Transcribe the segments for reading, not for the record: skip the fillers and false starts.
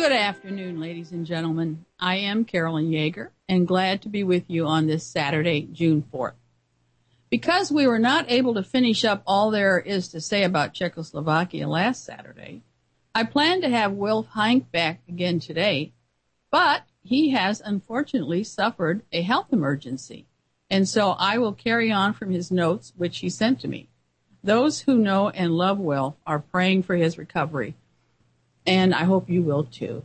Good afternoon, ladies and gentlemen. I am Carolyn Yeager and glad to be with you on this Saturday, June 4th. Because we were not able to finish up all there is to say about Czechoslovakia last Saturday, I plan to have Wilf Heinck back again today, but he has unfortunately suffered a health emergency, and so I will carry on from his notes which he sent to me. Those who know and love Wilf are praying for his recovery, and I hope you will too.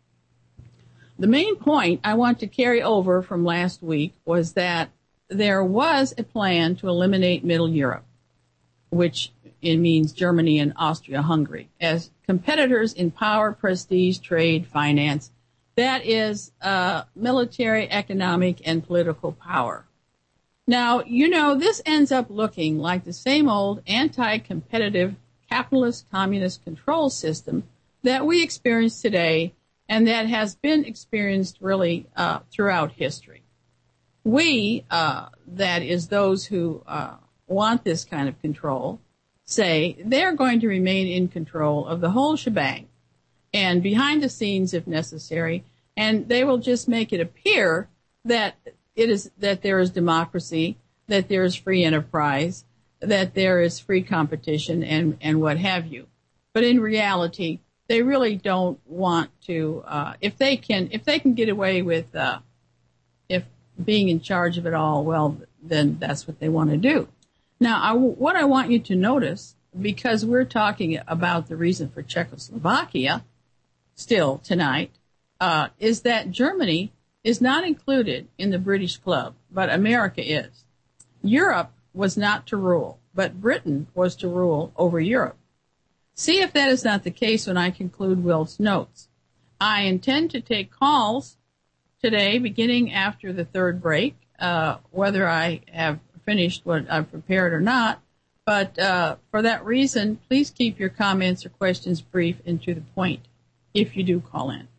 The main point I want to carry over from last week was that there was a plan to eliminate Middle Europe, which it means Germany and Austria-Hungary, as competitors in power, prestige, trade, finance. That is military, economic, and political power. Now, this ends up looking like the same old anti-competitive capitalist communist control system that we experience today and that has been experienced really throughout history. We, that is those who want this kind of control, say they're going to remain in control of the whole shebang and behind the scenes if necessary, and they will just make it appear that there is democracy, that there is free enterprise, that there is free competition and what have you. But in reality, they really don't want to, if they can get away with, if being in charge of it all, well, then that's what they want to do. Now, what I want you to notice, because we're talking about the reason for Czechoslovakia still tonight, is that Germany is not included in the British club, but America is. Europe was not to rule, but Britain was to rule over Europe. See if that is not the case when I conclude Will's notes. I intend to take calls today, beginning after the third break, whether I have finished what I've prepared or not. But for that reason, please keep your comments or questions brief and to the point if you do call in.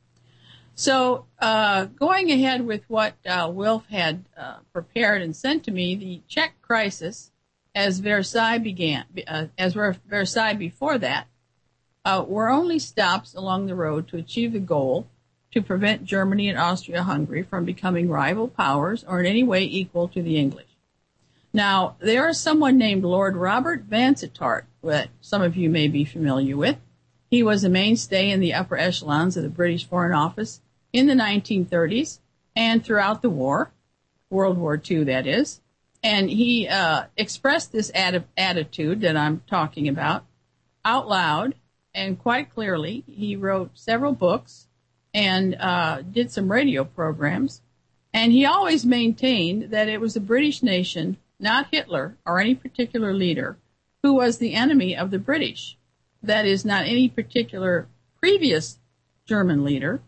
So going ahead with what Wilf had prepared and sent to me, the Czech crisis, as Versailles began, as Versailles before that, were only stops along the road to achieve the goal to prevent Germany and Austria-Hungary from becoming rival powers or in any way equal to the English. Now, there is someone named Lord Robert Vansittart, that some of you may be familiar with. He was a mainstay in the upper echelons of the British Foreign Office in the 1930s and throughout the war, World War II, that is. And he expressed this attitude that I'm talking about out loud and quite clearly. He wrote several books and did some radio programs. And he always maintained that it was the British nation, not Hitler or any particular leader, who was the enemy of the British. That is, not any particular previous German leader.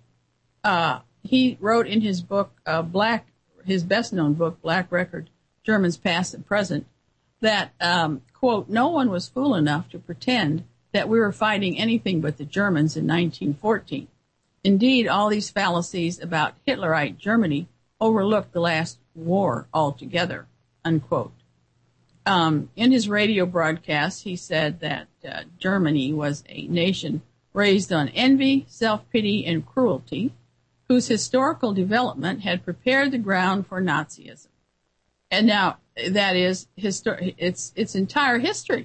He wrote in his book, his best-known book, Black Record, Germans Past and Present, that, quote, no one was fool enough to pretend that we were fighting anything but the Germans in 1914. Indeed, all these fallacies about Hitlerite Germany overlooked the last war altogether, unquote. In his radio broadcast, he said that Germany was a nation raised on envy, self-pity, and cruelty, whose historical development had prepared the ground for Nazism. And now, that is, its entire history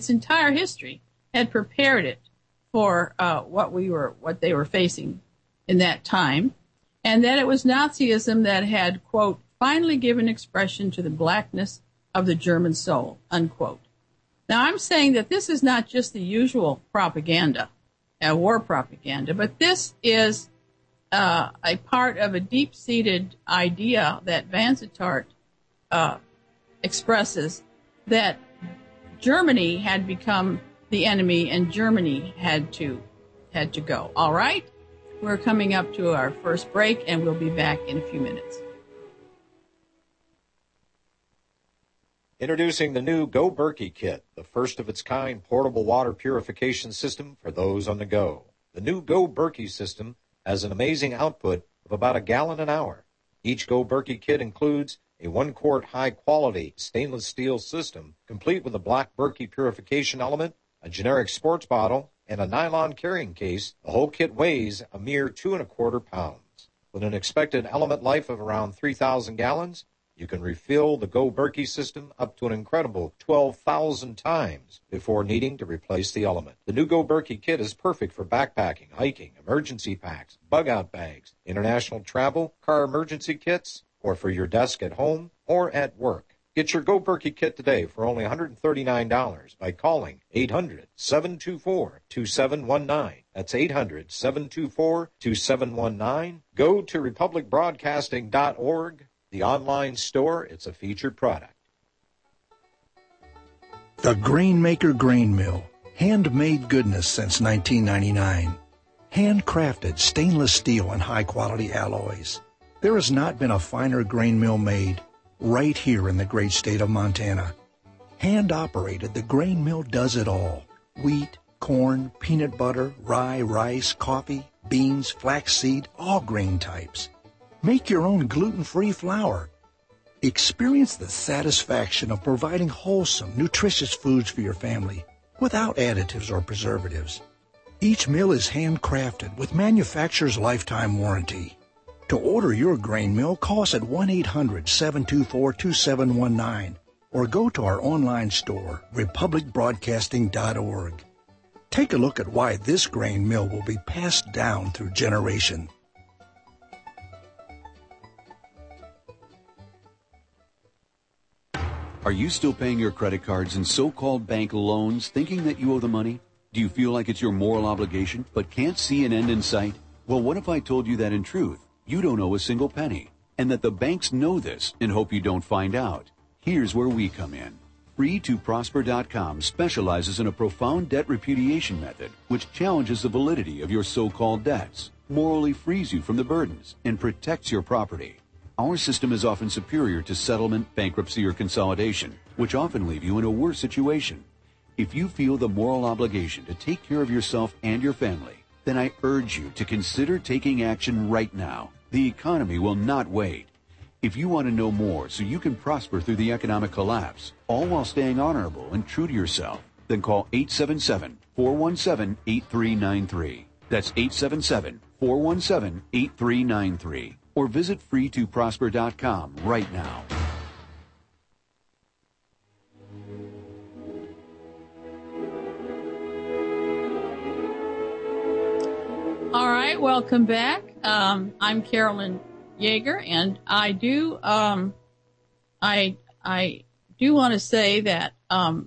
had prepared it for what they were facing in that time, and that it was Nazism that had, quote, finally given expression to the blackness of the German soul, unquote. Now, I'm saying that this is not just the usual propaganda, war propaganda, but this is a part of a deep-seated idea that Vansittart expresses, that Germany had become the enemy and Germany had to go. All right? We're coming up to our first break, and we'll be back in a few minutes. Introducing the new Go Berkey kit, the first of its kind portable water purification system for those on the go. The new Go Berkey system has an amazing output of about a gallon an hour. Each Go Berkey kit includes a 1-quart high-quality stainless steel system, complete with a black Berkey purification element, a generic sports bottle, and a nylon carrying case, the whole kit weighs a mere 2¼ pounds. With an expected element life of around 3,000 gallons, you can refill the Go Berkey system up to an incredible 12,000 times before needing to replace the element. The new Go Berkey kit is perfect for backpacking, hiking, emergency packs, bug-out bags, international travel, car emergency kits, or for your desk at home or at work. Get your Go Berkey kit today for only $139 by calling 800-724-2719. That's 800-724-2719. Go to republicbroadcasting.org. The online store, it's a featured product. The Grainmaker Grain Mill. Handmade goodness since 1999. Handcrafted stainless steel and high-quality alloys. There has not been a finer grain mill made right here in the great state of Montana. Hand-operated, the grain mill does it all. Wheat, corn, peanut butter, rye, rice, coffee, beans, flaxseed, all grain types. Make your own gluten-free flour. Experience the satisfaction of providing wholesome, nutritious foods for your family without additives or preservatives. Each mill is handcrafted with manufacturer's lifetime warranty. To order your grain mill, call us at 1-800-724-2719 or go to our online store, republicbroadcasting.org. Take a look at why this grain mill will be passed down through generations. Are you still paying your credit cards and so-called bank loans thinking that you owe the money? Do you feel like it's your moral obligation but can't see an end in sight? Well, what if I told you that in truth, you don't owe a single penny, and that the banks know this and hope you don't find out? Here's where we come in. Free2Prosper.com specializes in a profound debt repudiation method which challenges the validity of your so-called debts, morally frees you from the burdens, and protects your property. Our system is often superior to settlement, bankruptcy, or consolidation, which often leave you in a worse situation. If you feel the moral obligation to take care of yourself and your family, then I urge you to consider taking action right now. The economy will not wait. If you want to know more so you can prosper through the economic collapse, all while staying honorable and true to yourself, then call 877-417-8393. That's 877-417-8393. Or visit free2prosper.com right now. All right, welcome back. I'm Carolyn Yeager, and I do want to say that I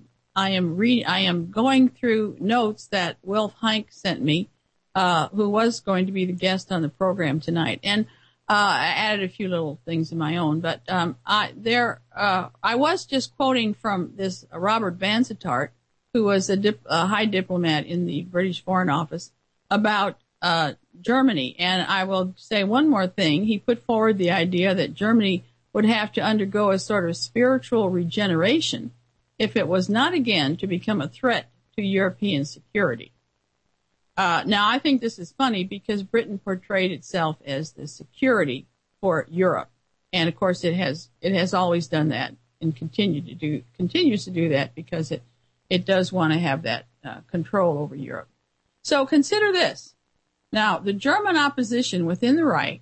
am going through notes that Wilf Heinck sent me, who was going to be the guest on the program tonight, and I added a few little things of my own, but I was just quoting from this Robert Vansittart, who was a high diplomat in the British Foreign Office, about Germany. And I will say one more thing. He put forward the idea that Germany would have to undergo a sort of spiritual regeneration if it was not again to become a threat to European security. Now, I think this is funny because Britain portrayed itself as the security for Europe. And, of course, it has always done that and continues to do that because it does want to have that control over Europe. So consider this. Now, the German opposition within the Reich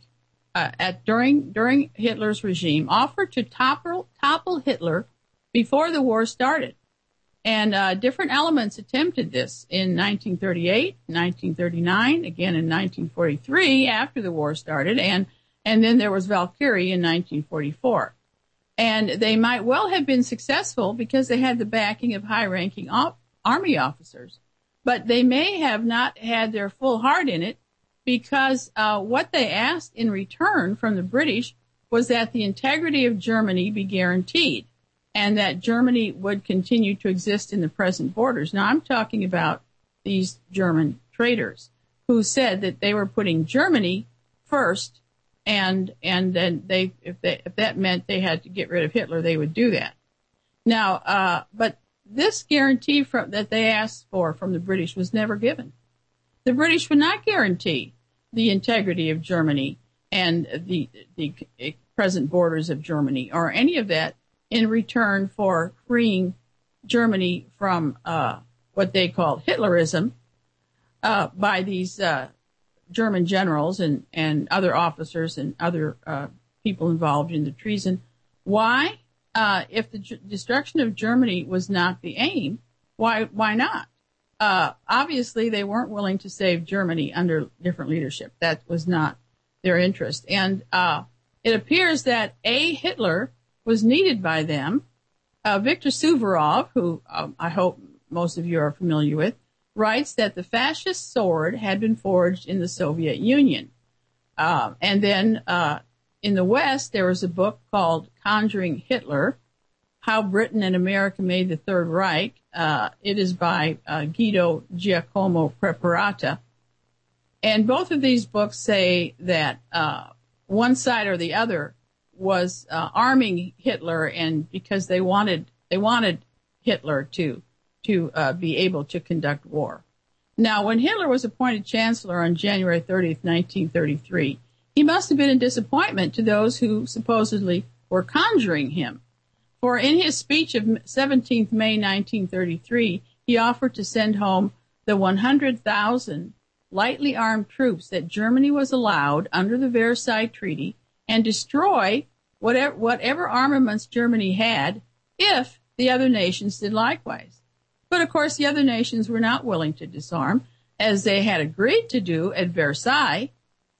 during Hitler's regime offered to topple Hitler before the war started. And different elements attempted this in 1938, 1939, again in 1943 after the war started, and then there was Valkyrie in 1944. And they might well have been successful because they had the backing of high-ranking army officers. But they may have not had their full heart in it because what they asked in return from the British was that the integrity of Germany be guaranteed and that Germany would continue to exist in the present borders. Now, I'm talking about these German traitors who said that they were putting Germany first, and then if that meant they had to get rid of Hitler, they would do that. Now, but this guarantee that they asked for from the British was never given. The British would not guarantee the integrity of Germany and the present borders of Germany or any of that in return for freeing Germany from what they called Hitlerism. by these German generals and other officers and other people involved in the treason. Why? If the destruction of Germany was not the aim, why not? Obviously, they weren't willing to save Germany under different leadership. That was not their interest. And it appears that Hitler was needed by them. Viktor Suvorov, who I hope most of you are familiar with, writes that the fascist sword had been forged in the Soviet Union. And then in the West, there was a book called Conjuring Hitler, How Britain and America Made the Third Reich. It is by Guido Giacomo Preparata. And both of these books say that one side or the other was arming Hitler, and because they wanted Hitler to be able to conduct war. Now, when Hitler was appointed chancellor on January 30th, 1933, he must have been a disappointment to those who supposedly were conjuring him. For in his speech of 17th May 1933, he offered to send home the 100,000 lightly armed troops that Germany was allowed under the Versailles Treaty and destroy whatever armaments Germany had if the other nations did likewise. But of course, the other nations were not willing to disarm, as they had agreed to do at Versailles.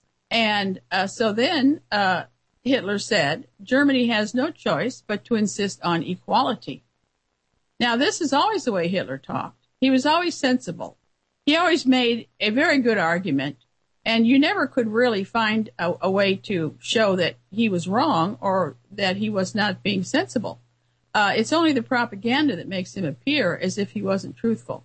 And so then Hitler said, Germany has no choice but to insist on equality. Now, this is always the way Hitler talked. He was always sensible. He always made a very good argument, and you never could really find a way to show that he was wrong or that he was not being sensible. It's only the propaganda that makes him appear as if he wasn't truthful.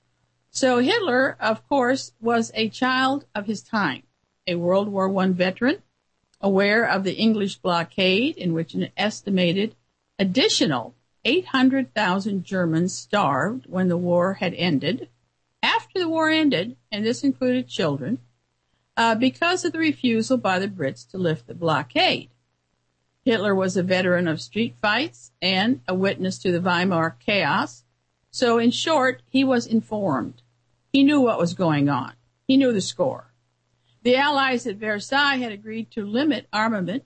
So Hitler, of course, was a child of his time, a World War I veteran, aware of the English blockade in which an estimated additional 800,000 Germans starved when the war had ended. After the war ended, and this included children, because of the refusal by the Brits to lift the blockade. Hitler was a veteran of street fights and a witness to the Weimar chaos. So in short, he was informed. He knew what was going on. He knew the score. The Allies at Versailles had agreed to limit armament.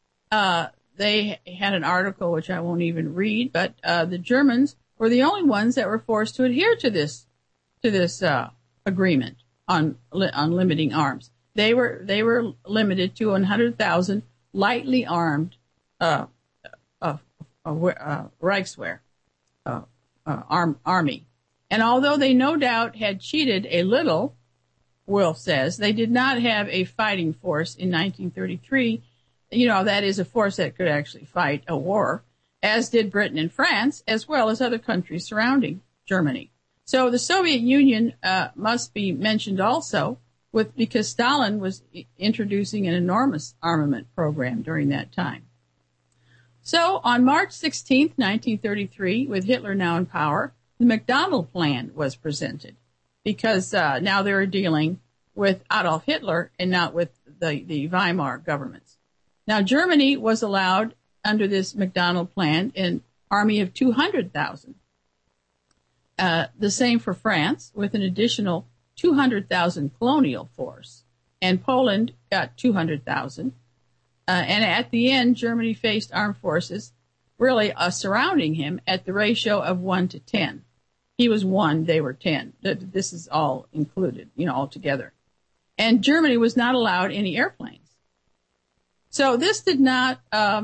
They had an article, which I won't even read, but the Germans were the only ones that were forced to adhere to this agreement on limiting arms. They were limited to 100,000 lightly armed Reichswehr army. And although they no doubt had cheated a little, Wolf says, they did not have a fighting force in 1933. That is a force that could actually fight a war, as did Britain and France, as well as other countries surrounding Germany. So the Soviet Union must be mentioned also, because Stalin was introducing an enormous armament program during that time. So on March 16th, 1933, with Hitler now in power, the McDonald Plan was presented, because now they were dealing with Adolf Hitler and not with the Weimar governments. Now, Germany was allowed under this McDonald Plan an army of 200,000. The same for France, with an additional 200,000 colonial force. And Poland got 200,000. And at the end, Germany faced armed forces really surrounding him at the ratio of 1 to 10. He was 1, they were 10. This is all included, all together. And Germany was not allowed any airplanes. So this did not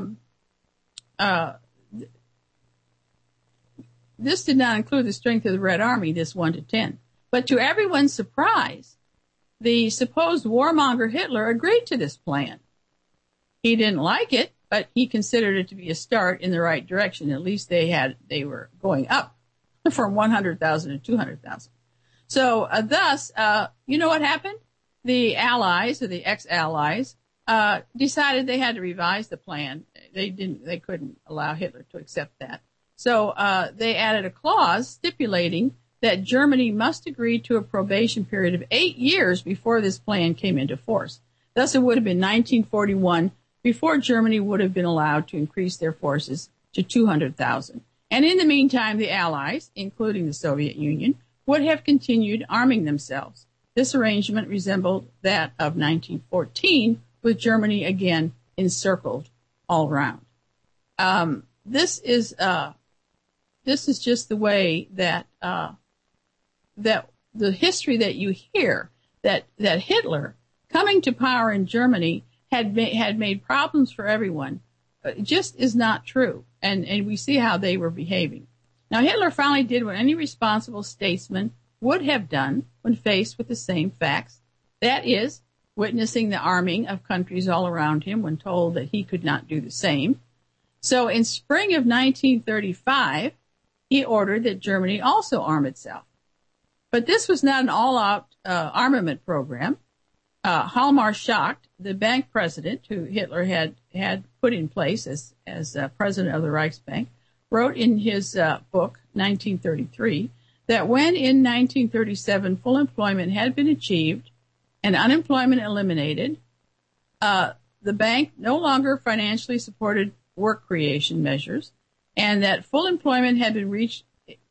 include the strength of the Red Army, this 1 to 10. But to everyone's surprise, the supposed warmonger Hitler agreed to this plan. He didn't like it, but he considered it to be a start in the right direction. At least they were going up from 100,000 to 200,000. So thus, you know what happened? The Allies, or the ex-Allies, decided they had to revise the plan. They couldn't allow Hitler to accept that. So they added a clause stipulating that Germany must agree to a probation period of 8 years before this plan came into force. Thus, it would have been 1941 before Germany would have been allowed to increase their forces to 200,000. And in the meantime, the Allies, including the Soviet Union, would have continued arming themselves. This arrangement resembled that of 1914, with Germany again encircled all around. This is just the way that that the history that you hear, that Hitler coming to power in Germany had made problems for everyone, just is not true. And we see how they were behaving. Now, Hitler finally did what any responsible statesman would have done when faced with the same facts. That is, witnessing the arming of countries all around him when told that he could not do the same. So in spring of 1935, he ordered that Germany also arm itself. But this was not an all-out armament program. Hjalmar Schacht, the bank president who Hitler had put in place as president of the Reichsbank, wrote in his book, 1933, that when in 1937 full employment had been achieved and unemployment eliminated, the bank no longer financially supported work creation measures, and that full employment had been reached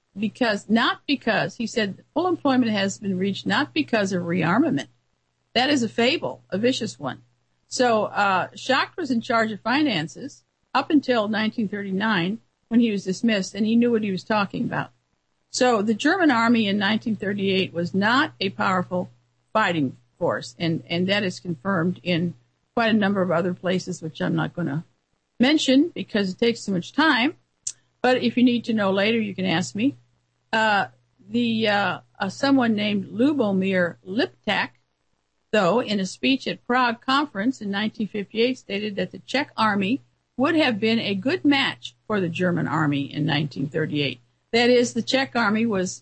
he said full employment has been reached not because of rearmament. That is a fable, a vicious one. So Schacht was in charge of finances up until 1939 when he was dismissed, and he knew what he was talking about. So the German army in 1938 was not a powerful fighting force, and that is confirmed in quite a number of other places, which I'm not going to mention because it takes too much time. But if you need to know later, you can ask me. Someone named Lubomir Liptak, though, in a speech at Prague Conference in 1958, stated that the Czech army would have been a good match for the German army in 1938. That is, the Czech army was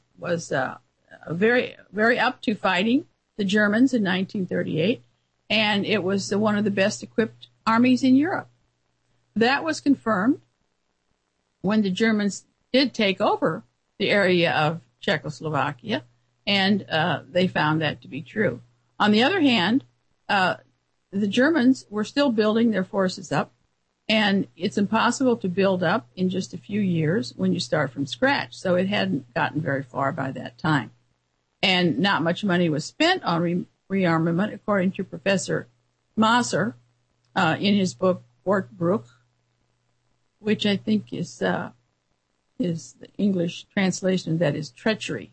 very, very up to fighting the Germans in 1938, and it was one of the best equipped armies in Europe. That was confirmed when the Germans did take over the area of Czechoslovakia, and they found that to be true. On the other hand, the Germans were still building their forces up, and it's impossible to build up in just a few years when you start from scratch. So it hadn't gotten very far by that time. And not much money was spent on rearmament, according to Professor Maser in his book, Wortbruch, which I think is the English translation that is treachery.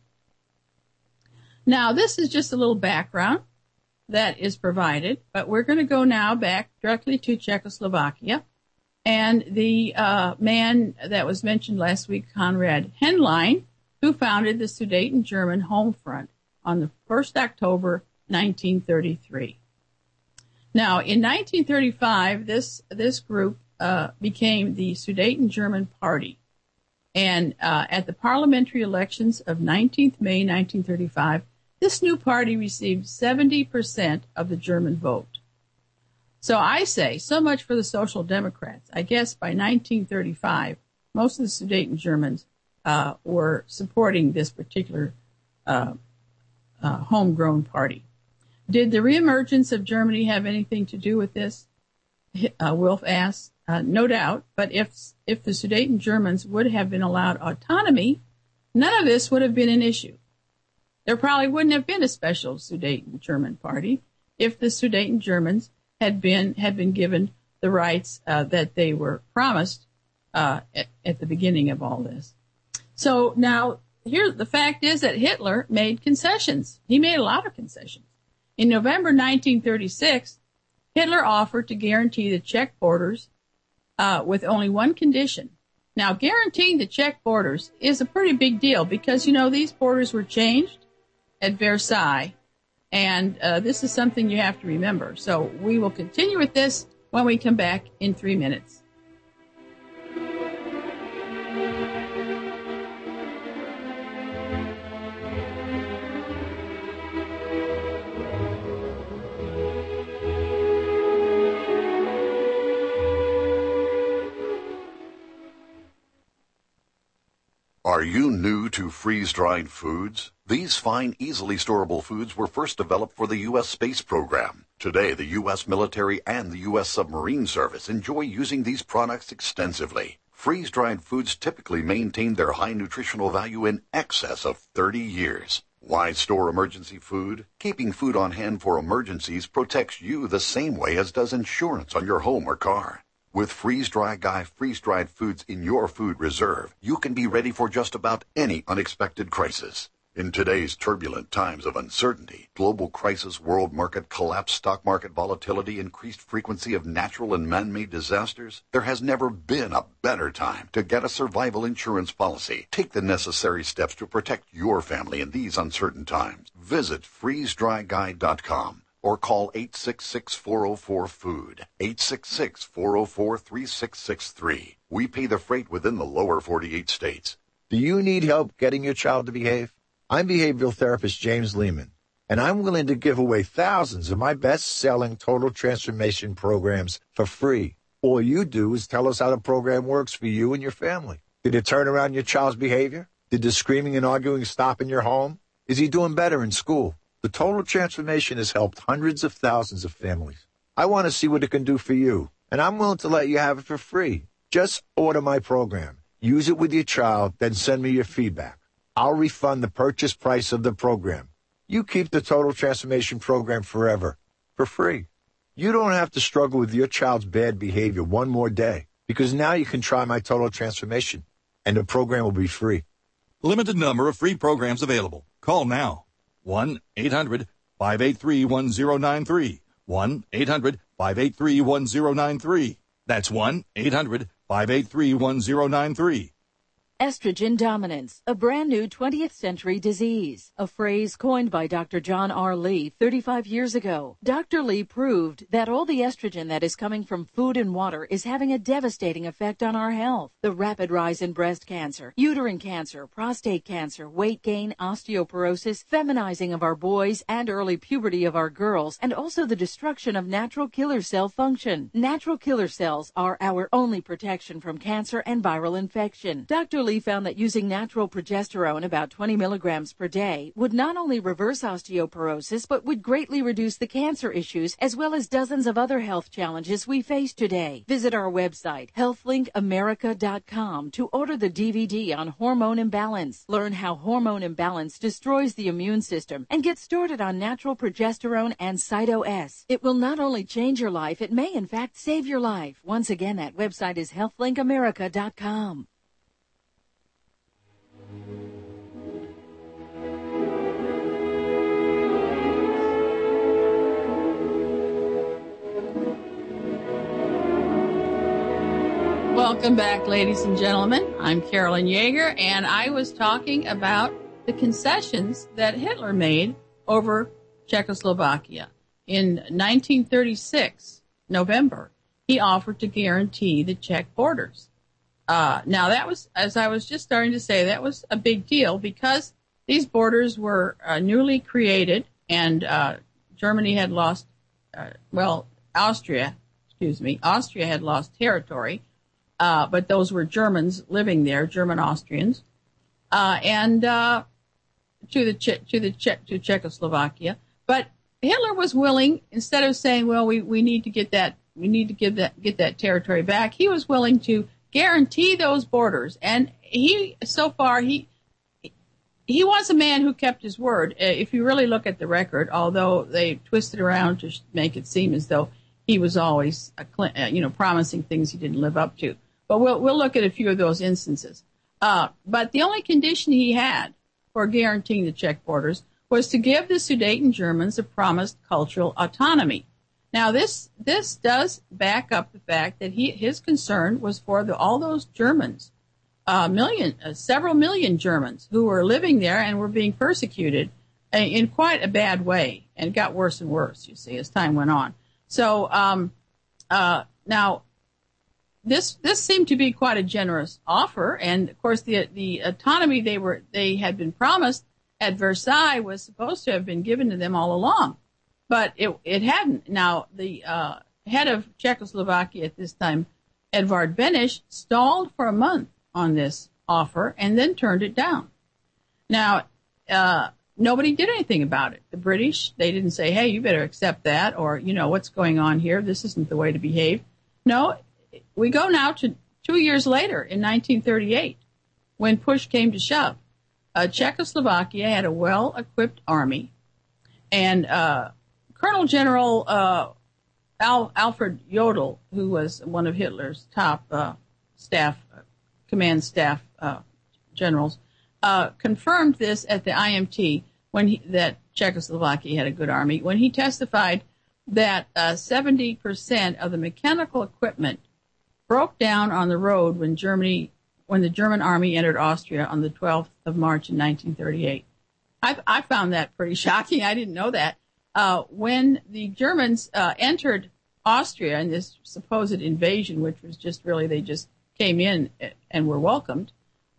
Now, this is just a little background that is provided, but we're going to go now back directly to Czechoslovakia. And the man that was mentioned last week, Konrad Henlein, who founded the Sudeten German Home Front on the 1st October 1933. Now, in 1935, this group became the Sudeten German Party. And at the parliamentary elections of 19th May 1935, this new party received 70% of the German vote. So I say, so much for the Social Democrats. I guess by 1935, most of the Sudeten Germans were supporting this particular homegrown party. Did the reemergence of Germany have anything to do with this? Wilf asked. No doubt, but if the Sudeten Germans would have been allowed autonomy, none of this would have been an issue. There probably wouldn't have been a special Sudeten German party if the Sudeten Germans had been given the rights that they were promised at the beginning of all this. So now, here the fact is that Hitler made concessions. He made a lot of concessions. In November 1936, Hitler offered to guarantee the Czech borders with only one condition. Now, guaranteeing the Czech borders is a pretty big deal because, these borders were changed at Versailles, and this is something you have to remember. So we will continue with this when we come back in 3 minutes. Are you new to freeze-dried foods? These fine, easily storable foods were first developed for the U.S. space program. Today, the U.S. military and the U.S. submarine service enjoy using these products extensively. Freeze-dried foods typically maintain their high nutritional value in excess of 30 years. Why store emergency food? Keeping food on hand for emergencies protects you the same way as does insurance on your home or car. With Freeze-Dry Guy freeze-dried foods in your food reserve, you can be ready for just about any unexpected crisis. In today's turbulent times of uncertainty, global crisis, world market collapse, stock market volatility, increased frequency of natural and man-made disasters, there has never been a better time to get a survival insurance policy. Take the necessary steps to protect your family in these uncertain times. Visit freezedryguy.com or call 866-404-FOOD, 866-404-3663. We pay the freight within the lower 48 states. Do you need help getting your child to behave? I'm behavioral therapist James Lehman, and I'm willing to give away thousands of my best-selling total transformation programs for free. All you do is tell us how the program works for you and your family. Did it turn around your child's behavior? Did the screaming and arguing stop in your home? Is he doing better in school? The total transformation has helped hundreds of thousands of families. I want to see what it can do for you, and I'm willing to let you have it for free. Just order my program. Use it with your child, then send me your feedback. I'll refund the purchase price of the program. You keep the Total Transformation Program forever, for free. You don't have to struggle with your child's bad behavior one more day, because now you can try my Total Transformation, and the program will be free. Limited number of free programs available. Call now. 1-800-583-1093. 1-800-583-1093. That's 1-800-583-1093. Estrogen dominance, a brand new 20th century disease, a phrase coined by Dr. John R. Lee 35 years ago. Dr. Lee proved that all the estrogen that is coming from food and water is having a devastating effect on our health. The rapid rise in breast cancer, uterine cancer, prostate cancer, weight gain, osteoporosis, feminizing of our boys, and early puberty of our girls, and also the destruction of natural killer cell function. Natural killer cells are our only protection from cancer and viral infection. Dr. Lee found that using natural progesterone, about 20 milligrams per day, would not only reverse osteoporosis, but would greatly reduce the cancer issues as well as dozens of other health challenges we face today. Visit our website, healthlinkAmerica.com, to order the DVD on hormone imbalance. Learn how hormone imbalance destroys the immune system and get started on natural progesterone and Cyto-S. It will not only change your life, it may in fact save your life. Once again, that website is healthlinkAmerica.com. Welcome back, ladies and gentlemen. I'm Carolyn Yeager, and I was talking about the concessions that Hitler made over Czechoslovakia. In 1936, November, he offered to guarantee the Czech borders. Now, that was, as I was just starting to say, that was a big deal because these borders were newly created, and Germany had lost, Austria had lost territory. But those were Germans living there, German Austrians, to Czechoslovakia. But Hitler was willing, instead of saying, "Well, we need to get that territory back," he was willing to guarantee those borders. And he was a man who kept his word. If you really look at the record, although they twisted around to make it seem as though he was always, promising things he didn't live up to. But we'll look at a few of those instances. But the only condition he had for guaranteeing the Czech borders was to give the Sudeten Germans a promised cultural autonomy. Now, this does back up the fact that his concern was for all those Germans, several million Germans who were living there and were being persecuted in quite a bad way, and it got worse and worse, you see, as time went on. So now, this seemed to be quite a generous offer, and of course the autonomy they had been promised at Versailles was supposed to have been given to them all along, but it hadn't. Now, the head of Czechoslovakia at this time, Edvard Beneš, stalled for a month on this offer and then turned it down. Now, nobody did anything about it. The British, they didn't say, "Hey, you better accept that," or, what's going on here? This isn't the way to behave. No, we go now to 2 years later in 1938, when push came to shove. Czechoslovakia had a well-equipped army, and Colonel General Alfred Jodl, who was one of Hitler's top command staff generals, confirmed this at the IMT that Czechoslovakia had a good army when he testified that 70% of the mechanical equipment broke down on the road when the German army entered Austria on the 12th of March in 1938. I found that pretty shocking. I didn't know that. When the Germans entered Austria in this supposed invasion, which was just really, they just came in and were welcomed,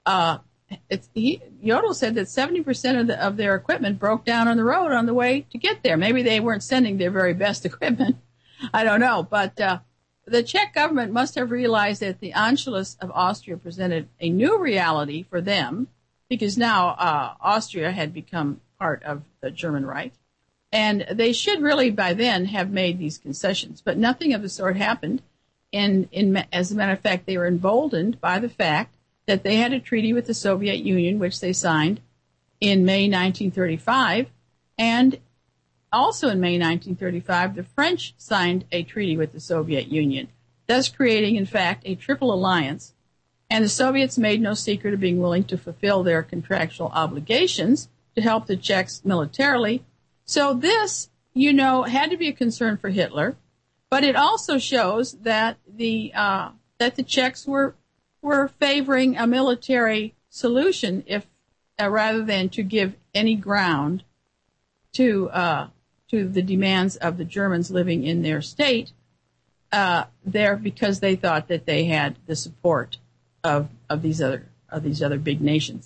Jodl said that 70% of their equipment broke down on the road on the way to get there. Maybe they weren't sending their very best equipment. I don't know. But the Czech government must have realized that the Anschluss of Austria presented a new reality for them, because now Austria had become part of the German Reich. And they should really by then have made these concessions. But nothing of the sort happened. And as a matter of fact, they were emboldened by the fact that they had a treaty with the Soviet Union, which they signed in May 1935. And also in May 1935, the French signed a treaty with the Soviet Union, thus creating, in fact, a triple alliance. And the Soviets made no secret of being willing to fulfill their contractual obligations to help the Czechs militarily. So this, had to be a concern for Hitler, but it also shows that the Czechs were favoring a military solution rather than to give any ground to the demands of the Germans living in their state there, because they thought that they had the support of these other big nations.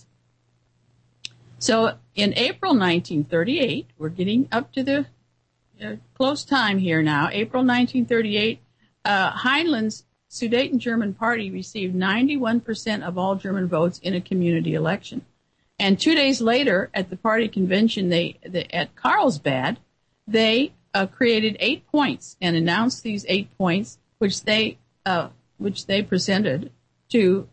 So in April 1938, we're getting up to the close time here now. April 1938, Heinlein's Sudeten-German party received 91% of all German votes in a community election. And 2 days later, at the party convention at Carlsbad, they created 8 points and announced these 8 points, which they presented to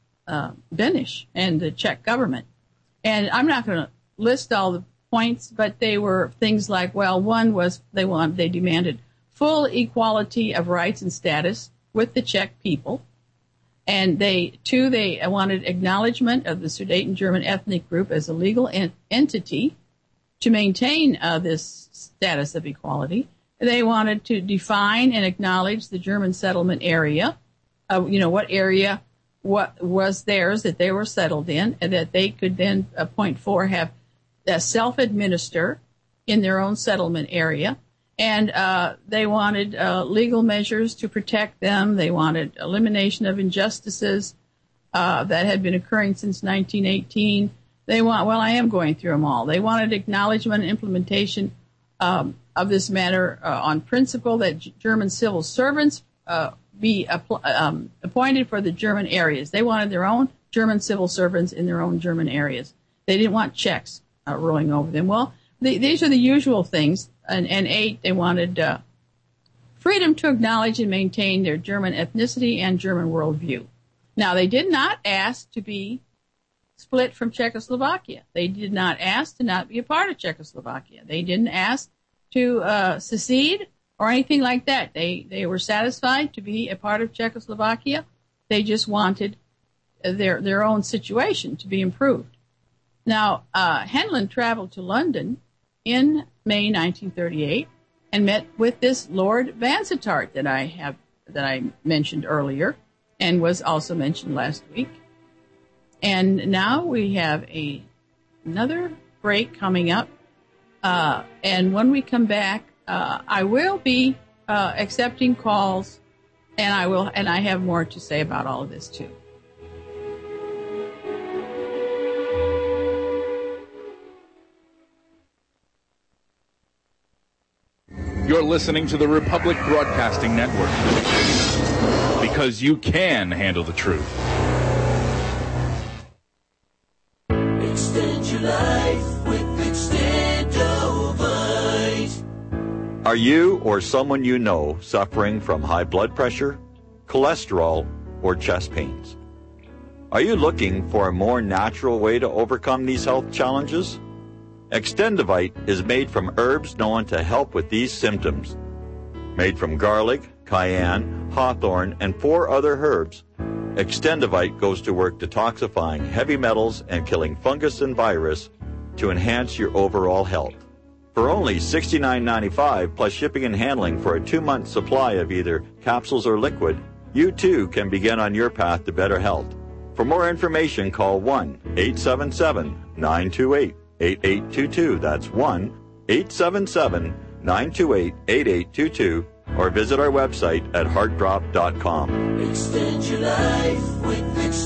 Beneš and the Czech government. And I'm not going to list all the points, but they were things like, one was they demanded full equality of rights and status with the Czech people. And they wanted acknowledgement of the Sudeten-German ethnic group as a legal entity to maintain this status of equality. They wanted to define and acknowledge the German settlement area, what area what was theirs that they were settled in, and that they could then, point 4, have self-administer in their own settlement area. And they wanted legal measures to protect them. They wanted elimination of injustices that had been occurring since 1918. I am going through them all. They wanted acknowledgement and implementation of this matter on principle that German civil servants be appointed for the German areas. They wanted their own German civil servants in their own German areas. They didn't want Czechs ruling over them. Well, these are the usual things. And 8, they wanted freedom to acknowledge and maintain their German ethnicity and German worldview. Now, they did not ask to be split from Czechoslovakia. They did not ask to not be a part of Czechoslovakia. They didn't ask to secede or anything like that. They were satisfied to be a part of Czechoslovakia. They just wanted their own situation to be improved. Now, Heinlein traveled to London in May 1938 and met with this Lord Vansittart that I mentioned earlier and was also mentioned last week. And now we have another break coming up. And when we come back, I will be accepting calls, and I have more to say about all of this too. You're listening to the Republic Broadcasting Network, because you can handle the truth. Extend your life with Extendovite. Are you or someone you know suffering from high blood pressure, cholesterol, or chest pains? Are you looking for a more natural way to overcome these health challenges? Extendivite is made from herbs known to help with these symptoms. Made from garlic, cayenne, hawthorn, and 4 other herbs, Extendivite goes to work detoxifying heavy metals and killing fungus and virus to enhance your overall health. For only $69.95 plus shipping and handling for a 2-month supply of either capsules or liquid, you too can begin on your path to better health. For more information, call 1-877-928-8822. That's 1-877-928-8822. Or visit our website at heartdrop.com. Extend your life with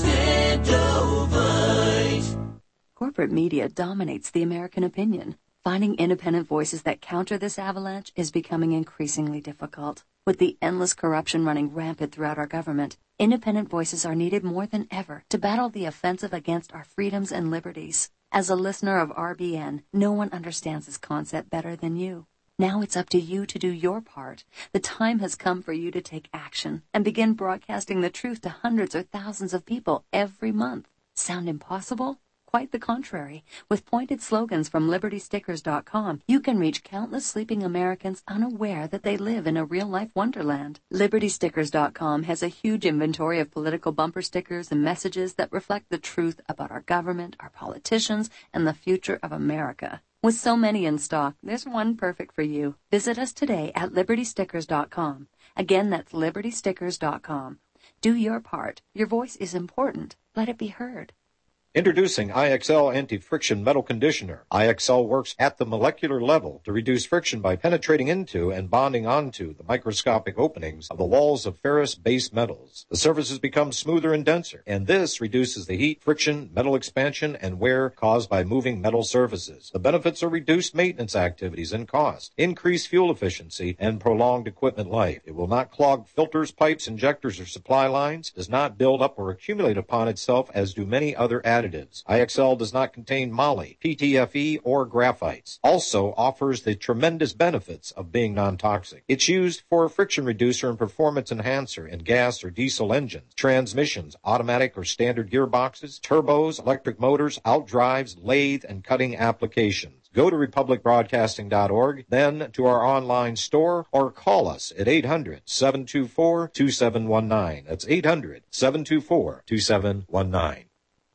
Extendovite. Corporate media dominates the American opinion. Finding independent voices that counter this avalanche is becoming increasingly difficult. With the endless corruption running rampant throughout our government, independent voices are needed more than ever to battle the offensive against our freedoms and liberties. As a listener of RBN, no one understands this concept better than you. Now it's up to you to do your part. The time has come for you to take action and begin broadcasting the truth to hundreds or thousands of people every month. Sound impossible? Quite the contrary. With pointed slogans from LibertyStickers.com, you can reach countless sleeping Americans unaware that they live in a real-life wonderland. LibertyStickers.com has a huge inventory of political bumper stickers and messages that reflect the truth about our government, our politicians, and the future of America. With so many in stock, there's one perfect for you. Visit us today at LibertyStickers.com. Again, that's LibertyStickers.com. Do your part. Your voice is important. Let it be heard. Introducing IXL Anti-Friction Metal Conditioner. IXL works at the molecular level to reduce friction by penetrating into and bonding onto the microscopic openings of the walls of ferrous-based metals. The surfaces become smoother and denser, and this reduces the heat, friction, metal expansion, and wear caused by moving metal surfaces. The benefits are reduced maintenance activities and cost, increased fuel efficiency, and prolonged equipment life. It will not clog filters, pipes, injectors, or supply lines, does not build up or accumulate upon itself as do many other additives. IXL does not contain moly, PTFE, or graphites. Also offers the tremendous benefits of being non-toxic. It's used for a friction reducer and performance enhancer in gas or diesel engines, transmissions, automatic or standard gearboxes, turbos, electric motors, outdrives, lathe, and cutting applications. Go to republicbroadcasting.org, then to our online store, or call us at 800-724-2719. That's 800-724-2719.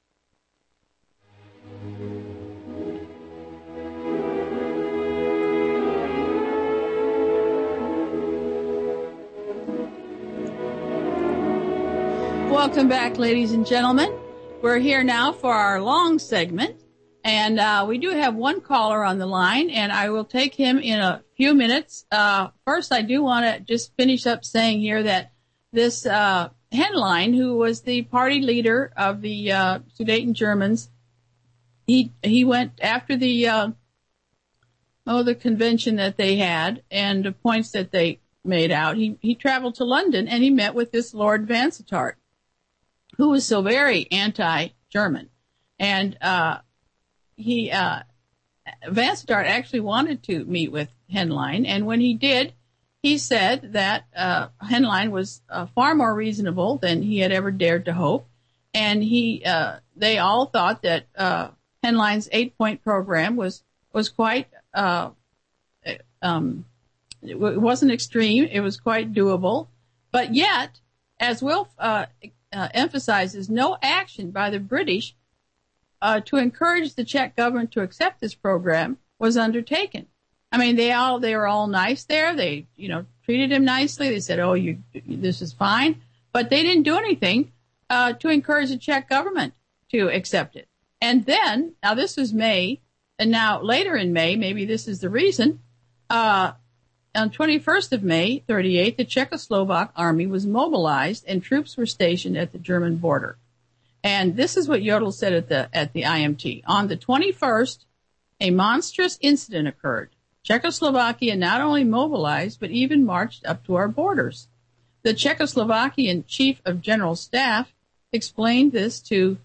Welcome back, ladies and gentlemen. We're here now for our long segment, and we do have one caller on the line, and I will take him in a few minutes. First, I do want to just finish up saying here that this Henlein, who was the party leader of the Sudeten Germans, he went after the convention that they had and the points that they made out. He traveled to London and he met with this Lord Vansittart, who was so very anti-German. And Vansittart actually wanted to meet with Henlein, and when he did, he said that Henlein was far more reasonable than he had ever dared to hope, and they all thought that Henlein's 8-point program was quite it wasn't extreme, it was quite doable, but yet, as Wilf emphasizes, no action by the British to encourage the Czech government to accept this program was undertaken. I mean, they were all nice there. They, treated him nicely. They said, "Oh, this is fine," but they didn't do anything to encourage the Czech government to accept it. And then, now this was May, and now later in May, maybe this is the reason. On 21st of May, 1938, the Czechoslovak army was mobilized and troops were stationed at the German border. And this is what Jodl said at the IMT. On the 21st, a monstrous incident occurred. Czechoslovakia not only mobilized, but even marched up to our borders. The Czechoslovakian Chief of General Staff explained this to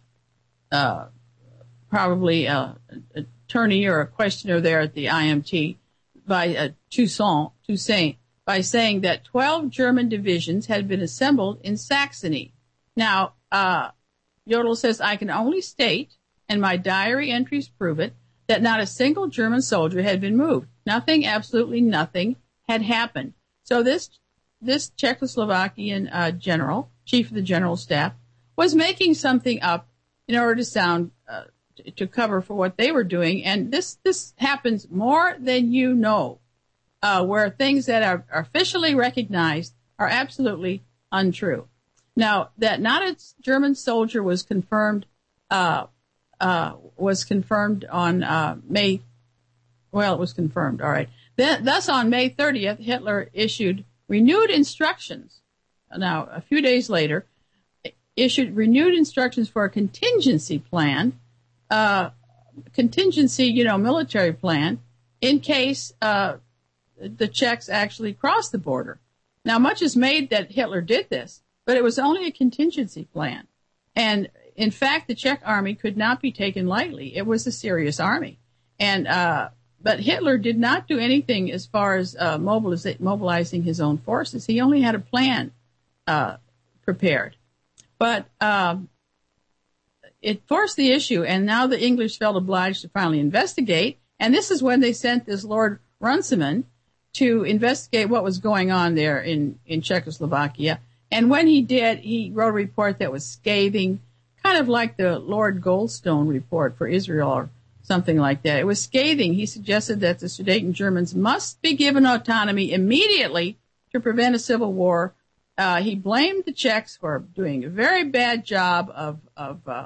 probably an attorney or a questioner there at the IMT by Toussaint, by saying that 12 German divisions had been assembled in Saxony. Now, Jodl says, I can only state, and my diary entries prove it, that not a single German soldier had been moved. Nothing, absolutely nothing had happened. So this Czechoslovakian general, chief of the general staff, was making something up in order to sound to cover for what they were doing. And this happens more than you know, where things that are officially recognized are absolutely untrue. Now, that not a German soldier was confirmed on May. Well, it was confirmed. All right. Thus, on May 30th, Hitler issued renewed instructions. Now, a few days later, issued renewed instructions for a contingency plan, military plan, in case the Czechs actually crossed the border. Now, much is made that Hitler did this, but it was only a contingency plan. And in fact, the Czech army could not be taken lightly. It was a serious army. And, but Hitler did not do anything as far as mobilizing his own forces. He only had a plan prepared. But it forced the issue, and now the English felt obliged to finally investigate. And this is when they sent this Lord Runciman to investigate what was going on there in Czechoslovakia. And when he did, he wrote a report that was scathing, kind of like the Lord Goldstone report for Israel or something like that. It was scathing. He suggested that the Sudeten Germans must be given autonomy immediately to prevent a civil war. He blamed the Czechs for doing a very bad job of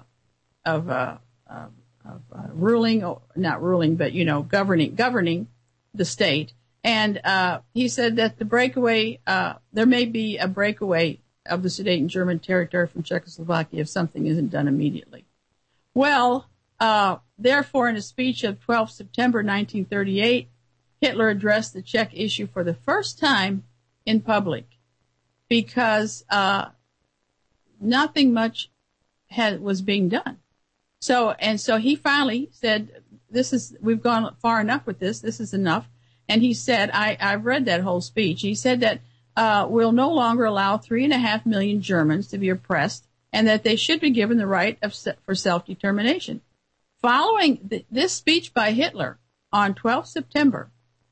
governing the state. And he said that there may be a breakaway of the Sudeten German territory from Czechoslovakia if something isn't done immediately. Well, therefore, in a speech of 12 September 1938, Hitler addressed the Czech issue for the first time in public because nothing much was being done. So he finally said, we've gone far enough with this. This is enough. And he said, I've read that whole speech. He said that we'll no longer allow 3.5 million Germans to be oppressed and that they should be given the right for self-determination. Following this speech by Hitler on 12 September,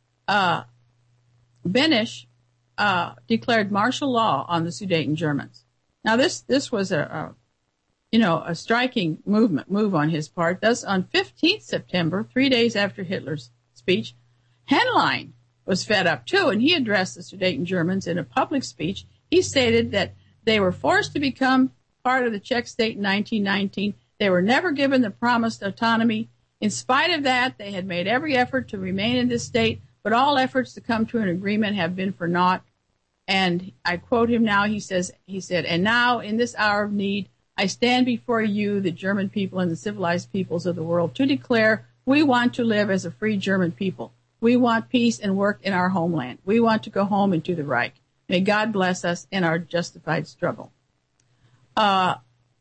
Beneš declared martial law on the Sudeten Germans. Now, this was a striking move on his part. Thus, on 15th September, 3 days after Hitler's speech, Henlein was fed up too, and he addressed the Sudeten Germans in a public speech. He stated that they were forced to become part of the Czech state in 1919. They were never given the promised autonomy. In spite of that, they had made every effort to remain in this state, but all efforts to come to an agreement have been for naught. And I quote him now, he said, and now in this hour of need, I stand before you, the German people and the civilized peoples of the world, to declare we want to live as a free German people. We want peace and work in our homeland. We want to go home into the Reich. May God bless us in our justified struggle. The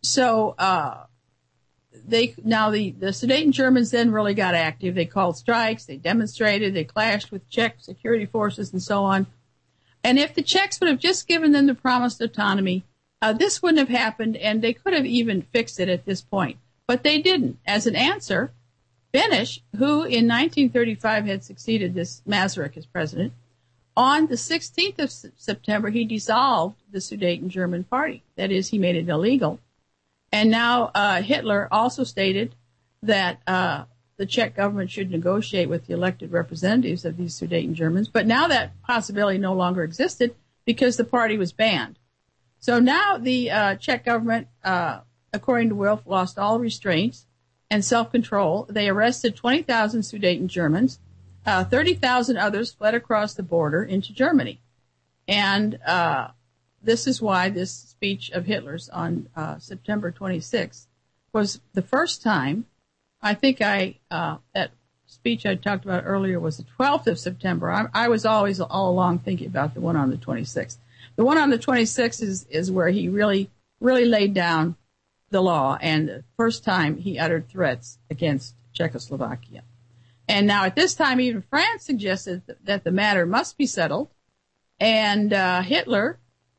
Sudeten Germans then really got active. They called strikes, they demonstrated, they clashed with Czech security forces and so on. And if the Czechs would have just given them the promised autonomy, this wouldn't have happened, and they could have even fixed it at this point. But they didn't. As an answer, Beneš, who in 1935 had succeeded this Masaryk as president, on the 16th of September, he dissolved the Sudeten German Party. That is, he made it illegal. And now Hitler also stated that the Czech government should negotiate with the elected representatives of these Sudeten Germans. But now that possibility no longer existed because the party was banned. So now the Czech government, according to Wilf, lost all restraints and self-control. They arrested 20,000 Sudeten Germans. 30,000 others fled across the border into Germany. And this is why this speech of Hitler's on September 26th was the first time. I think that speech I talked about earlier was the 12th of September. I was always all along thinking about the one on the 26th. The one on the 26th is where he really laid down the law, and the first time he uttered threats against Czechoslovakia. And now at this time, even France suggested that the matter must be settled. And Hitler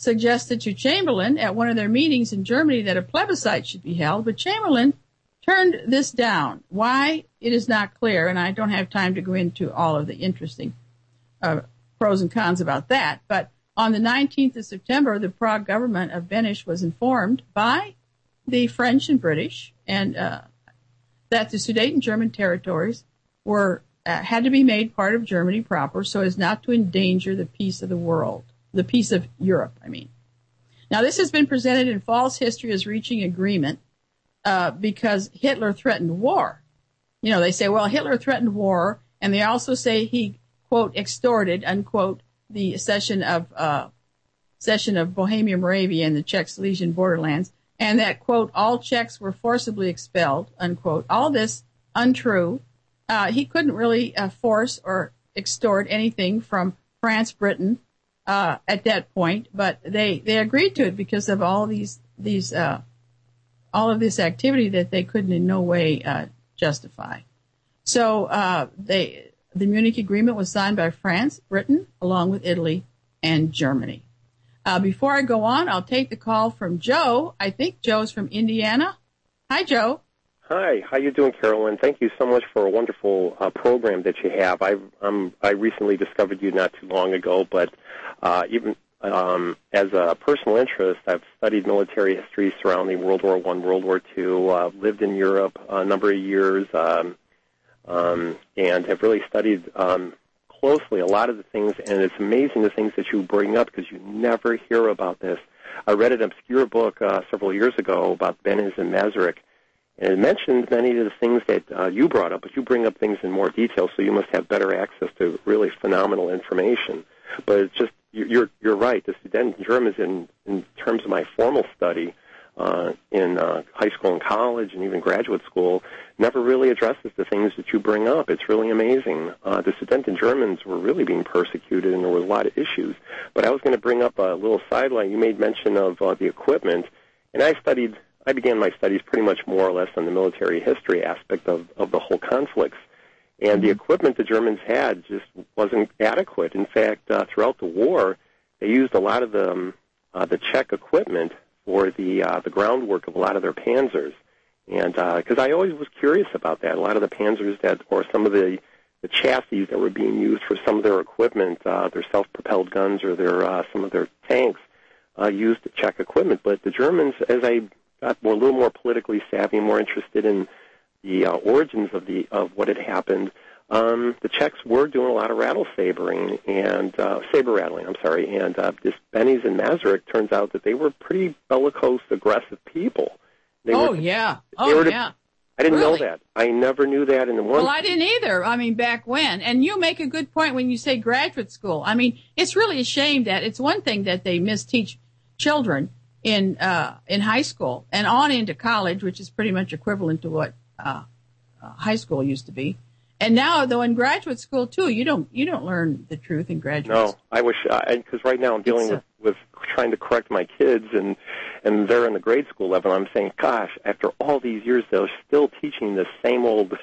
suggested to Chamberlain at one of their meetings in Germany that a plebiscite should be held, but Chamberlain turned this down. Why? It is not clear, and I don't have time to go into all of the interesting pros and cons about that. But on the 19th of September, the Prague government of Beneš was informed by the French and British and that the Sudeten territories were had to be made part of Germany proper so as not to endanger the peace of the world, the peace of Europe, I mean. Now, this has been presented in false history as reaching agreement because Hitler threatened war. You know, they say, well, Hitler threatened war, and they also say he, quote, extorted, unquote, the cession of Bohemia, Moravia, and the Czech Silesian borderlands, and that, quote, all Czechs were forcibly expelled, unquote. All this untrue. He couldn't really force or extort anything from France, Britain at that point, but they agreed to it because of all all of this activity that they couldn't in no way justify. So the Munich Agreement was signed by France, Britain, along with Italy and Germany. Before I go on, I'll take the call from Joe. I think Joe's from Indiana. Hi, Joe. Hi, how you doing, Carolyn? Thank you so much for a wonderful program that you have. I recently discovered you not too long ago, but even as a personal interest, I've studied military history surrounding World War I, World War II, lived in Europe a number of years, and have really studied closely a lot of the things, and it's amazing the things that you bring up because you never hear about this. I read an obscure book several years ago about Beneš and Masaryk, and it mentioned many of the things that you brought up, but you bring up things in more detail, so you must have better access to really phenomenal information. But it's just, you're right, the Sudeten Germans, in terms of my formal study in high school and college and even graduate school, never really addresses the things that you bring up. It's really amazing. The Sudeten Germans were really being persecuted, and there was a lot of issues. But I was going to bring up a little sideline. You made mention of the equipment, and I began my studies pretty much more or less on the military history aspect of the whole conflicts. And the equipment the Germans had just wasn't adequate. In fact, throughout the war, they used a lot of the Czech equipment for the groundwork of a lot of their panzers. And because I always was curious about that, a lot of the panzers or some of the chassis that were being used for some of their equipment, their self-propelled guns or some of their tanks, used Czech equipment. But the Germans, as I got a little more politically savvy, more interested in the origins of what had happened, the Czechs were doing a lot of saber rattling. And this Beneš and Masaryk, turns out that they were pretty bellicose, aggressive people. Yeah. I didn't know that. I never knew that. Well, I didn't either. I mean, back when. And you make a good point when you say graduate school. I mean, it's really a shame that it's one thing that they misteach children in high school and on into college, which is pretty much equivalent to what high school used to be. And now, though, in graduate school too, you don't learn the truth in graduate school. No, I wish, because right now I'm dealing with trying to correct my kids, and they're in the grade school level. I'm saying, gosh, after all these years, they're still teaching the same old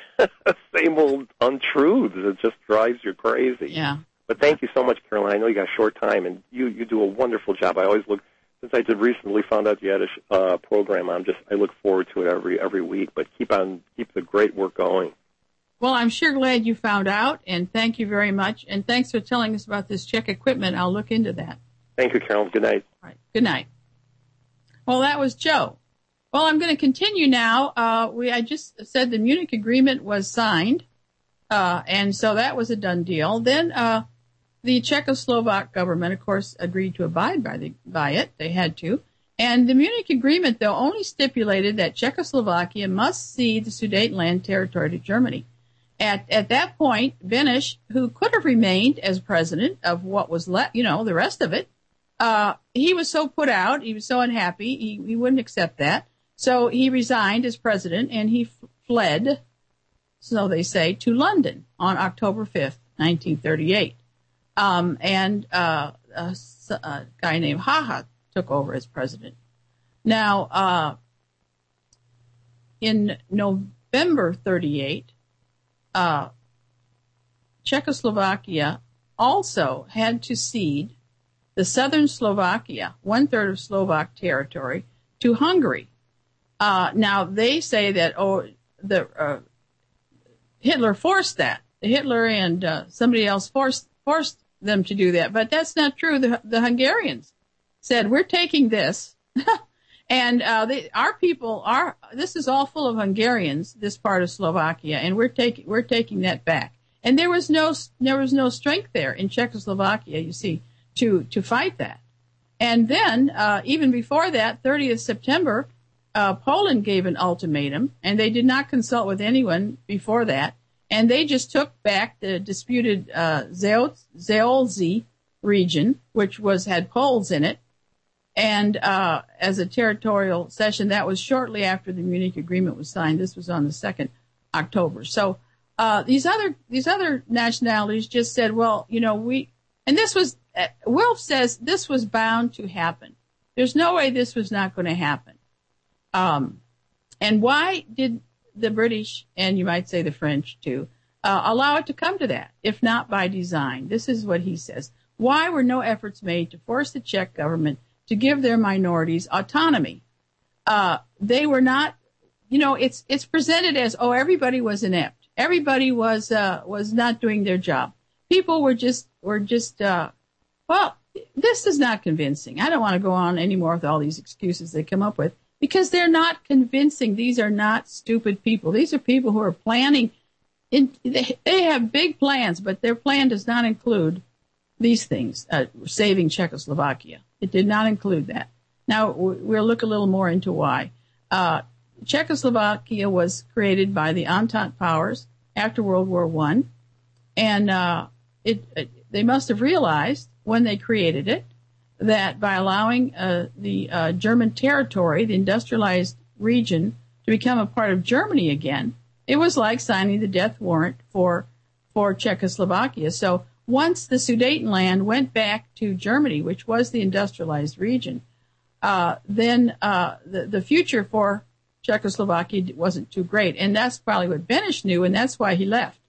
untruths. It just drives you crazy. Yeah. But thank you so much, Caroline. I know you got a short time, and you do a wonderful job. I always look. Since I did recently found out you had a program, I look forward to it every week. But keep the great work going. Well, I'm sure glad you found out, and thank you very much. And thanks for telling us about this Czech equipment. I'll look into that. Thank you, Carol. Good night. All right. Good night. Well, that was Joe. Well, I'm going to continue now. I just said the Munich Agreement was signed, and so that was a done deal. Then the Czechoslovak government, of course, agreed to abide by it. They had to. And the Munich Agreement, though, only stipulated that Czechoslovakia must cede the Sudetenland territory to Germany. At that point, Beneš, who could have remained as president of what was left, the rest of it, he was so put out, he was so unhappy, he wouldn't accept that. So he resigned as president, and he fled, so they say, to London on October 5th, 1938. And a guy named Hacha took over as president. Now, in November 38, Czechoslovakia also had to cede the southern Slovakia, 1/3 of Slovak territory, to Hungary. Now, they say that, Hitler forced that. Hitler and somebody else forced them to do that. But that's not true. The Hungarians said, we're taking this. And our people this is all full of Hungarians, this part of Slovakia, and we're taking that back. And there was no strength there in Czechoslovakia, you see, to fight that. And then, even before that, 30th September, Poland gave an ultimatum, and they did not consult with anyone before that, and they just took back the disputed Zaolzie region, which had Poles in it, and as a territorial cession. That was shortly after the Munich Agreement was signed. This was on the 2nd October. So these other nationalities just said, well, and this was, Wilf says this was bound to happen. There's no way this was not going to happen. And why did the British, and you might say the French too, allow it to come to that, if not by design? This is what he says. Why were no efforts made to force the Czech government to give their minorities autonomy? They were not, it's presented as, everybody was inept. Everybody was not doing their job. People were just, this is not convincing. I don't want to go on anymore with all these excuses they come up with, because they're not convincing. These are not stupid people. These are people who are planning. They have big plans, but their plan does not include these things, saving Czechoslovakia. It did not include that. Now, we'll look a little more into why. Czechoslovakia was created by the Entente powers after World War I, and they must have realized when they created it that by allowing the German territory, the industrialized region, to become a part of Germany again, it was like signing the death warrant for Czechoslovakia. So once the Sudetenland went back to Germany, which was the industrialized region, then the future for Czechoslovakia wasn't too great. And that's probably what Beneš knew, and that's why he left.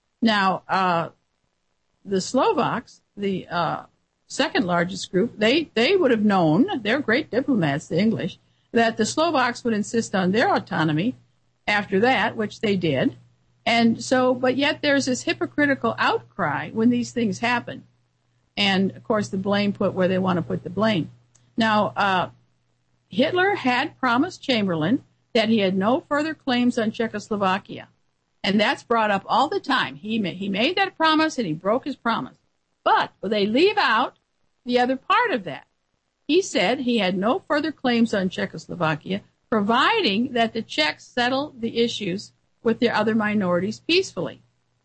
Now, the Slovaks, the second largest group, they would have known, they're great diplomats, the English, that the Slovaks would insist on their autonomy after that, which they did. And so, but yet there's this hypocritical outcry when these things happen. And, of course, the blame put where they want to put the blame. Now, Hitler had promised Chamberlain that he had no further claims on Czechoslovakia. And that's brought up all the time. He made that promise, and he broke his promise. But they leave out the other part of that. He said he had no further claims on Czechoslovakia, providing that the Czechs settle the issues with the other minorities peacefully.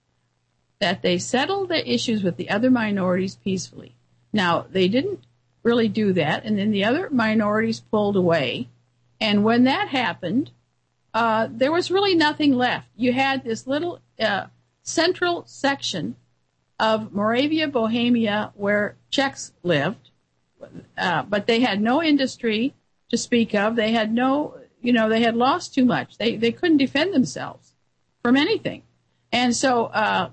That they settle the issues with the other minorities peacefully. Now, they didn't really do that, and then the other minorities pulled away. And when that happened, there was really nothing left. You had this little central section of Moravia, Bohemia, where Czechs lived, but they had no industry to speak of. They had they had lost too much. They couldn't defend themselves from anything. And so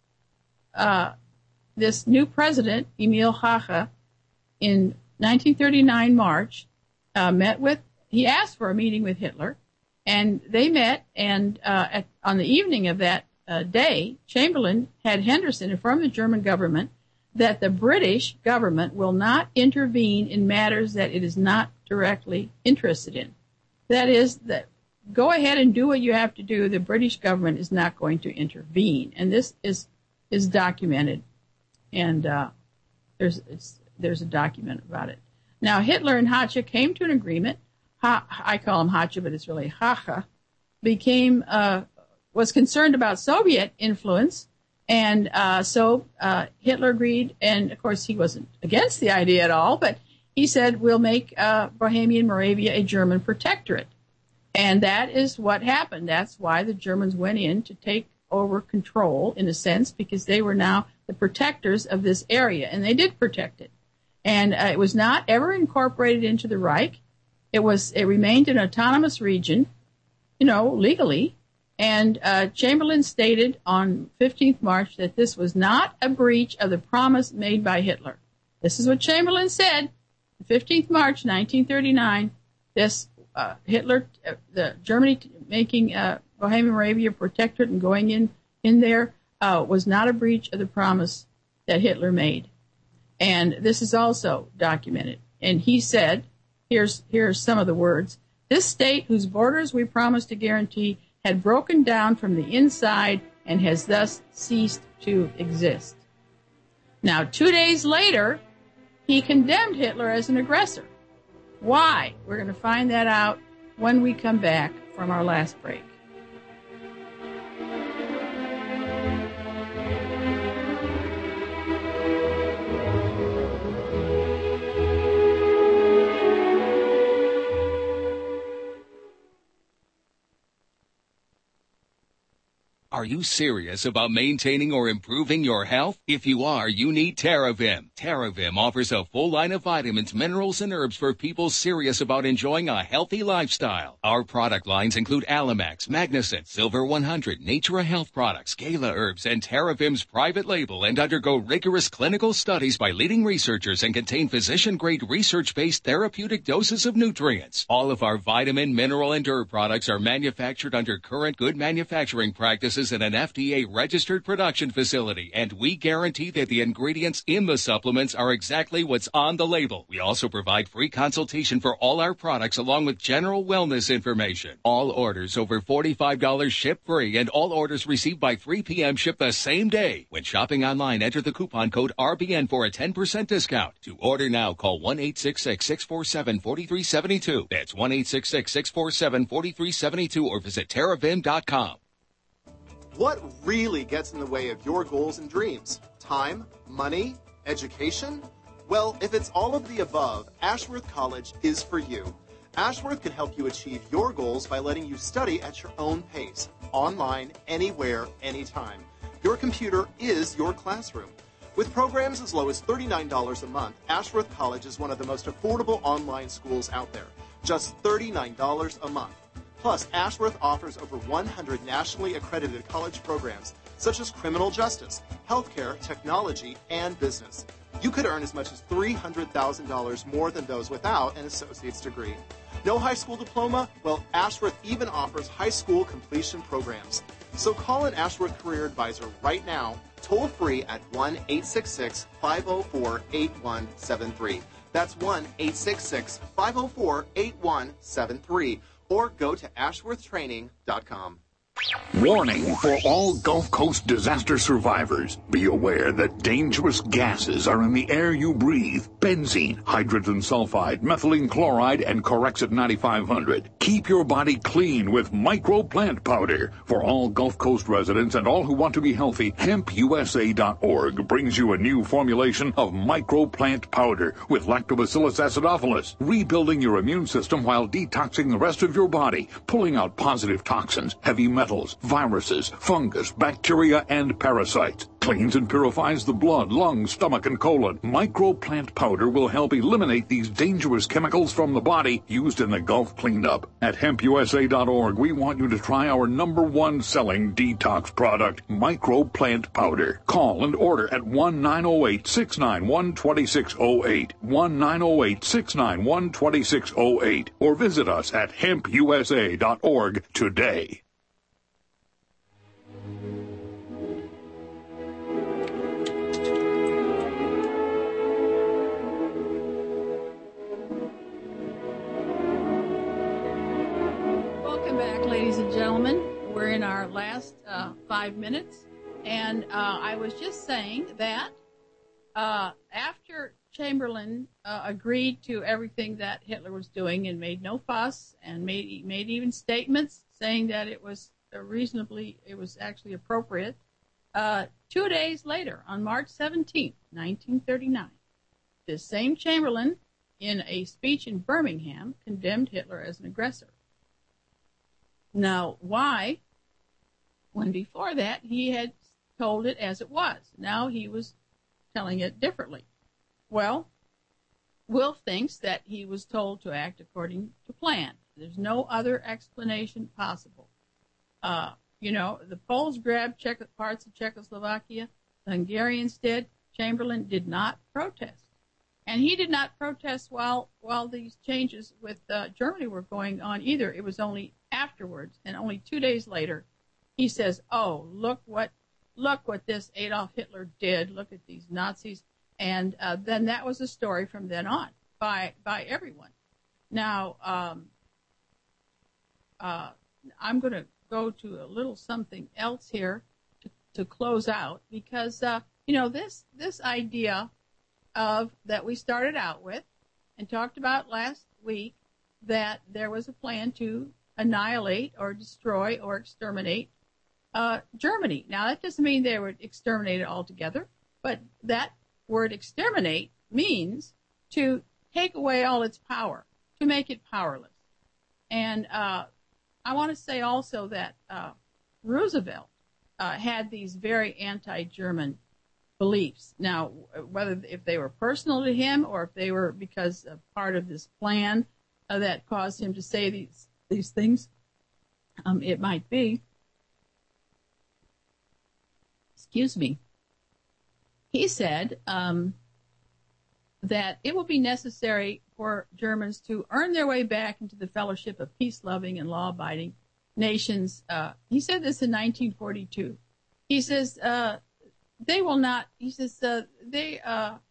this new president, Emil Hacha, in 1939 March, he asked for a meeting with Hitler, and they met, and on the evening of that day, Chamberlain had Henderson inform the German government that the British government will not intervene in matters that it is not directly interested in. That is, that go ahead and do what you have to do. The British government is not going to intervene. And this is documented, and there's a document about it. Now, Hitler and Hacha came to an agreement. I call him Hacha, but it's really Hacha. Was concerned about Soviet influence, and so Hitler agreed, and of course he wasn't against the idea at all, but he said, we'll make Bohemia and Moravia a German protectorate. And that is what happened. That's why the Germans went in to take over control, in a sense, because they were now the protectors of this area, and they did protect it. And it was not ever incorporated into the Reich. It remained an autonomous region, legally. And Chamberlain stated on 15th March that this was not a breach of the promise made by Hitler. This is what Chamberlain said. The 15th March, 1939, this Hitler, the Germany making Bohemian Moravia protectorate and going in there was not a breach of the promise that Hitler made. And this is also documented. And he said, here's some of the words. This state, whose borders we promised to guarantee, had broken down from the inside and has thus ceased to exist. Now, 2 days later, he condemned Hitler as an aggressor. Why? We're going to find that out when we come back from our last break. Are you serious about maintaining or improving your health? If you are, you need TerraVim. TerraVim offers a full line of vitamins, minerals, and herbs for people serious about enjoying a healthy lifestyle. Our product lines include Alamax, Magnicent, Silver 100, Natura Health Products, Gala Herbs, and TerraVim's private label, and undergo rigorous clinical studies by leading researchers and contain physician-grade research-based therapeutic doses of nutrients. All of our vitamin, mineral, and herb products are manufactured under current good manufacturing practices in an FDA-registered production facility, and we guarantee that the ingredients in the supplements are exactly what's on the label. We also provide free consultation for all our products along with general wellness information. All orders over $45 ship free, and all orders received by 3 p.m. ship the same day. When shopping online, enter the coupon code RBN for a 10% discount. To order now, call 1-866-647-4372. That's 1-866-647-4372 or visit TerraVim.com. What really gets in the way of your goals and dreams? Time? Money? Education? Well, if it's all of the above, Ashworth College is for you. Ashworth can help you achieve your goals by letting you study at your own pace, online, anywhere, anytime. Your computer is your classroom. With programs as low as $39 a month, Ashworth College is one of the most affordable online schools out there. Just $39 a month. Plus, Ashworth offers over 100 nationally accredited college programs, such as criminal justice, healthcare, technology, and business. You could earn as much as $300,000 more than those without an associate's degree. No high school diploma? Well, Ashworth even offers high school completion programs. So call an Ashworth Career Advisor right now, toll free at 1-866-504-8173. That's 1-866-504-8173. Or go to ashworthtraining.com. Warning for all Gulf Coast disaster survivors. Be aware that dangerous gases are in the air you breathe. Benzene, hydrogen sulfide, methylene chloride, and Corexit 9500. Keep your body clean with Micro Plant Powder. For all Gulf Coast residents and all who want to be healthy, HempUSA.org brings you a new formulation of Micro Plant Powder with Lactobacillus acidophilus, rebuilding your immune system while detoxing the rest of your body, pulling out positive toxins, heavy metals, viruses, fungus, bacteria, and parasites. Cleans and purifies the blood, lungs, stomach, and colon. Micro Plant Powder will help eliminate these dangerous chemicals from the body used in the Gulf cleanup. At HempUSA.org, we want you to try our #1 selling detox product, Micro Plant Powder. Call and order at 1-908-691-2608, 1-908-691-2608, or visit us at HempUSA.org today. Ladies and gentlemen, we're in our last 5 minutes, and I was just saying that after Chamberlain agreed to everything that Hitler was doing and made no fuss and made even statements saying that it was actually appropriate, 2 days later, on March 17th, 1939, this same Chamberlain, in a speech in Birmingham, condemned Hitler as an aggressor. Now, why? When before that, he had told it as it was. Now he was telling it differently. Well, Wilf thinks that he was told to act according to plan. There's no other explanation possible. The Poles grabbed parts of Czechoslovakia. The Hungarians did. Chamberlain did not protest. And he did not protest while these changes with Germany were going on either. It was only afterwards, and only 2 days later, he says, "Oh, look what this Adolf Hitler did. Look at these Nazis." And then that was the story from then on by everyone. Now, I'm going to go to a little something else here to close out, because this idea of that we started out with and talked about last week, that there was a plan to annihilate or destroy or exterminate Germany. Now, that doesn't mean they were exterminated altogether, but that word exterminate means to take away all its power, to make it powerless. And I want to say also that Roosevelt had these very anti-German beliefs. Now, whether if they were personal to him or if they were because of part of this plan that caused him to say these things, it might be. Excuse me. He said that it will be necessary for Germans to earn their way back into the fellowship of peace-loving and law-abiding nations. He said this in 1942. He says, they will not, he says, well,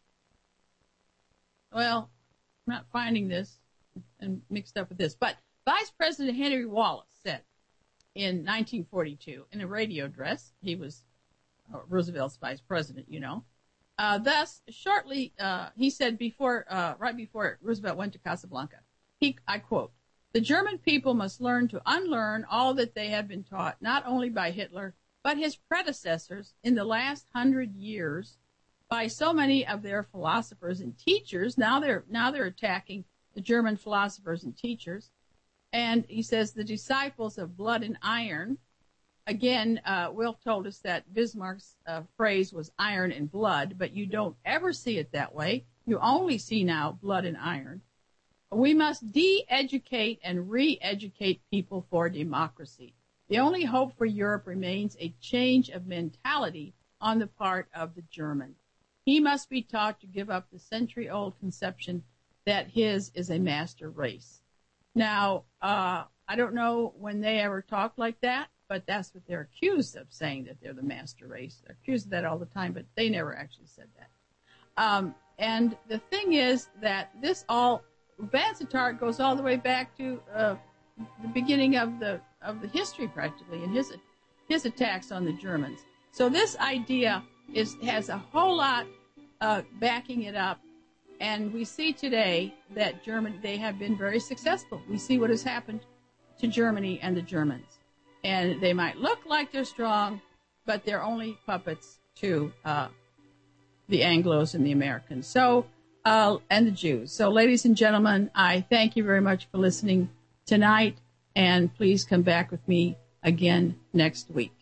I'm not finding this and mixed up with this, but Vice President Henry Wallace said in 1942 in a radio address, he was Roosevelt's vice president, thus, shortly, he said right before Roosevelt went to Casablanca, I quote, "The German people must learn to unlearn all that they have been taught, not only by Hitler, but his predecessors in the last 100 years by so many of their philosophers and teachers." Now they're attacking the German philosophers and teachers. And he says the disciples of blood and iron. Again, Will told us that Bismarck's phrase was iron and blood, but you don't ever see it that way. You only see now blood and iron. We must de-educate and re-educate people for democracy. The only hope for Europe remains a change of mentality on the part of the German. He must be taught to give up the century-old conception that his is a master race. Now, I don't know when they ever talked like that, but that's what they're accused of, saying that they're the master race. They're accused of that all the time, but they never actually said that. And the thing is that Vansittart goes all the way back to the beginning of the history, practically, and his attacks on the Germans. So this idea has a whole lot backing it up, and we see today that they have been very successful. We see what has happened to Germany and the Germans, and they might look like they're strong, but they're only puppets to the Anglos and the Americans. So and the Jews. So, ladies and gentlemen, I thank you very much for listening tonight, and please come back with me again next week.